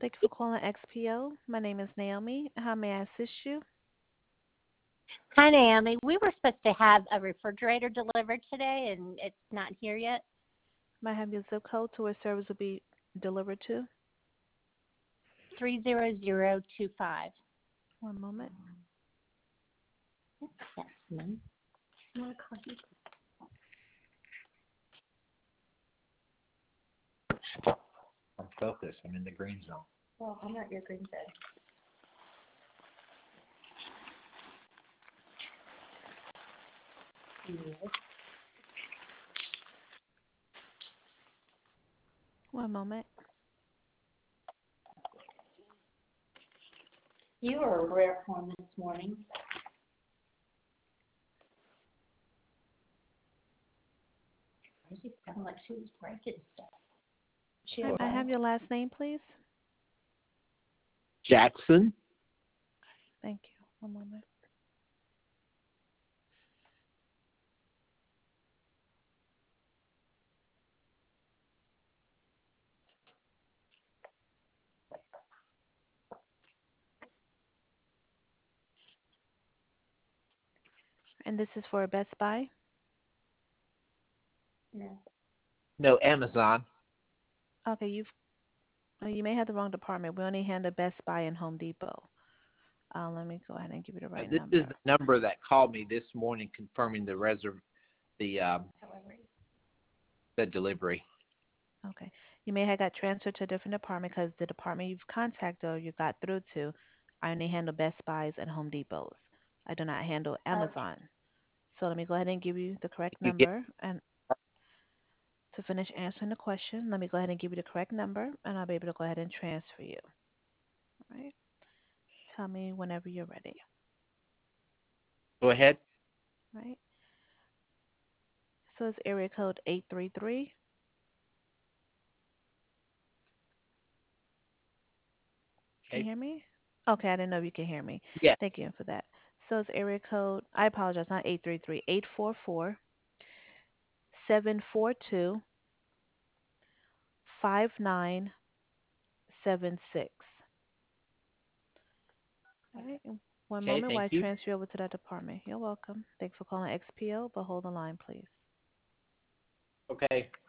Thank you for calling XPO. My name is Naomi. How may I assist you? Hi, Naomi. We were supposed to have a refrigerator delivered today, and it's not here yet. May I have your zip code to where service will be delivered to? 30025. One moment. Yes, ma'am. I'm gonna call you. I'm focused. I'm in the green zone. Well, I'm not your green zone. Yes. One moment. You were a rare one this morning. She sounded like she was breaking stuff. She May I have your last name, please? Jackson. Thank you. One moment. And this is for Best Buy? No. No, Amazon. Okay, you may have the wrong department. We only handle Best Buy and Home Depot. Let me go ahead and give you the right This number. is the number that called me this morning confirming the delivery. Okay. You may have got transferred to a different department because the department you've contacted or you got through to, I only handle Best Buys and Home Depots. I do not handle Okay. Amazon. So let me go ahead and give you the correct You get number. And to finish answering the question, let me go ahead and give you the correct number, and I'll be able to go ahead and transfer you. All right. Tell me whenever you're ready. Go ahead. All right. So it's area code 833. Can you Okay. hear me? Okay, I didn't know if you can hear me. Yes. Thank you for that. So it's area code, I apologize, not 833, 844 742 5976. All right. One Okay. moment while Thank I you. transfer you over to that department. You're welcome. Thanks for calling XPO, but hold the line, please. Okay.